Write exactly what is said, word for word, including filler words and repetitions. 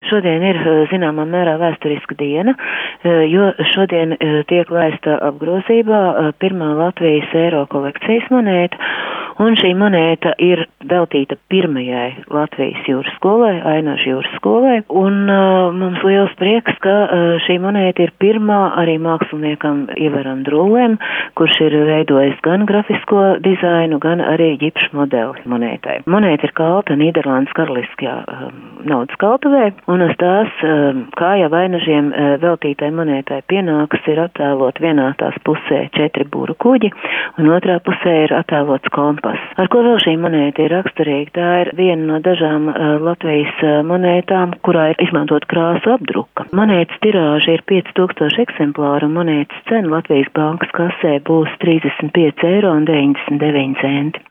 šodien ir zināmā mērā vēsturiska diena, jo šodien tiek laista apgrozībā pirmā Latvijas eiro kolekcijas monēta, un šī monēta ir veltīta pirmajai Latvijas jūras skolai, Ainažu jūras skolai, un uh, mums liels prieks, ka uh, šī monēta ir pirmā arī māksliniekam Ivaram Drullem, kurš ir veidojis gan grafisko dizainu, gan arī ģipšu modeli monētai. Monēta ir kalta Nīderlandes karaliskajā uh, naudas kaltuvē, un uz tās, uh, kā jau Ainažiem uh, veltītai monētai pienākas, ir attēlot vienā tās pusē četri būru kuģi, un otrā pusē ir attēlots kompas. Ar ko vēl šī monēta ir raksturīga? Tā ir viena no dažām uh, Latvijas uh, monētām, kurā ir izmantot krāsu apdruka. Monētas tirāža ir pieci tūkstoši eksemplāru, un monētas cena Latvijas bankas kasē būs trīsdesmit pieci eiro un deviņdesmit deviņi centi.